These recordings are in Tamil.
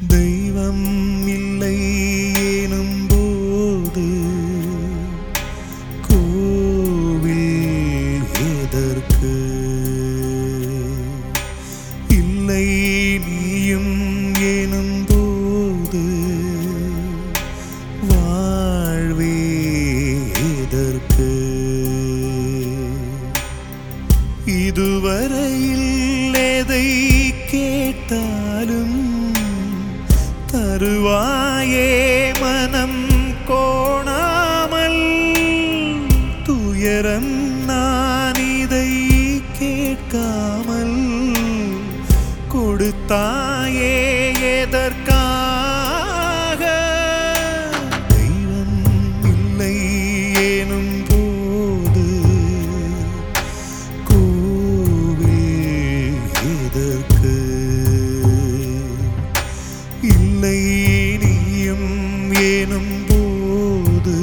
தெய்வம் இல்லை எனும் போது கோவில் எதற்கு? இல்லை நீயும் எனும் போது வாழ்வே எதற்கு? இதுவரையில் எதை கேட்டாலும் தருவாயே மனம் கோணாமல். துயரம் நான் இதை கேட்காமல் கொடுத்தாயே எதற்காக? தெய்வம் இல்லை எனும் போது கோவில் எதற்கு? இல்லை நீயும் எனும் போது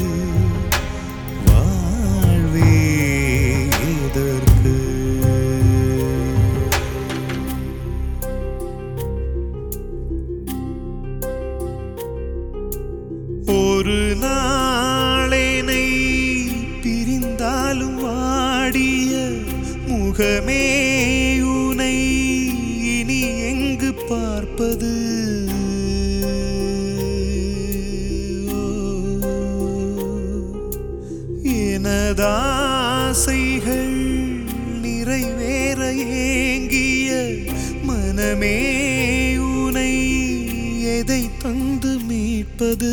வாழ்வே எதற்கு? ஒரு நாளேனை பிரிந்தாலும் வாடிய முகமே உனை இனி எங்கு பார்ப்பது? எனதாசைகள் நிறைவேற ஏங்கிய மனமே உனை எதை தந்து மீட்பது?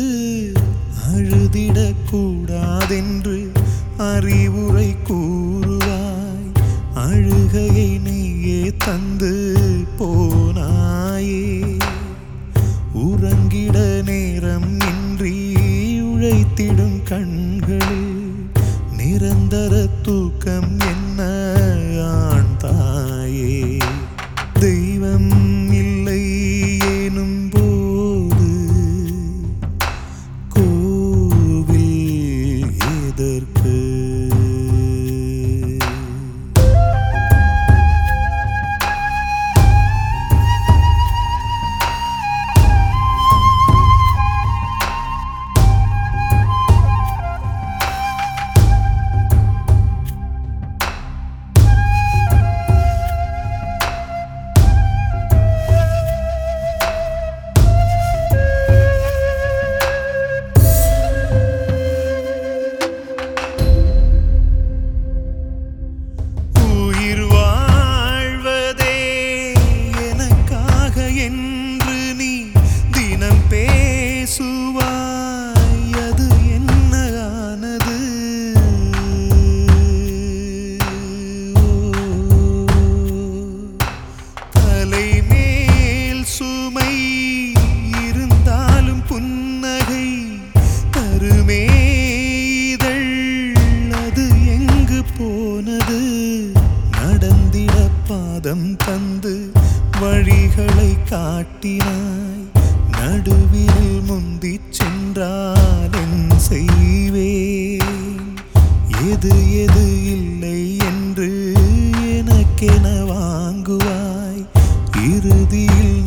அழுதிடக்கூடாதென்று அறிவுரை கூறுவாய், அழுகையை நீயே தந்து போனாயே. உறங்கிட நேரம் இன்றி உழைத்திடும் கண்களில் நிரந்தர தூக்கம் என்ன ஆண் தாயே? தெய்வம் இல்லை எனும் போது கோவில் எதற்கு? அது என்ன ஆனது? தலை மேல் சுமை இருந்தாலும் புன்னகை தருமே இதழ், அது எங்கு போனது? நடந்திட பாதம் தந்து வழிகளை காட்டினாய், நடுவில் முந்திச் சென்றால் என் செய்வேன்? எது எது இல்லை என்று எனக்கென வாங்குவாய், இறுதியில்